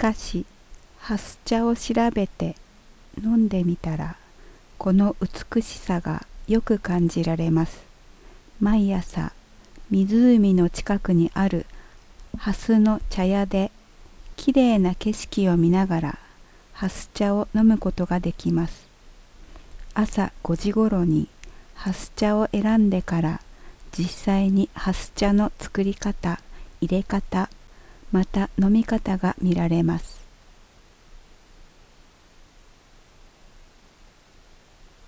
かし、ハス茶を調べて飲んでみたら、この美しさがよく感じられます。毎朝、湖の近くにあるハスの茶屋で、きれいな景色を見ながら、ハス茶を飲むことができます。朝5時ごろにハス茶を選んでから、実際にハス茶の作り方、入れ方、また飲み方が見られます。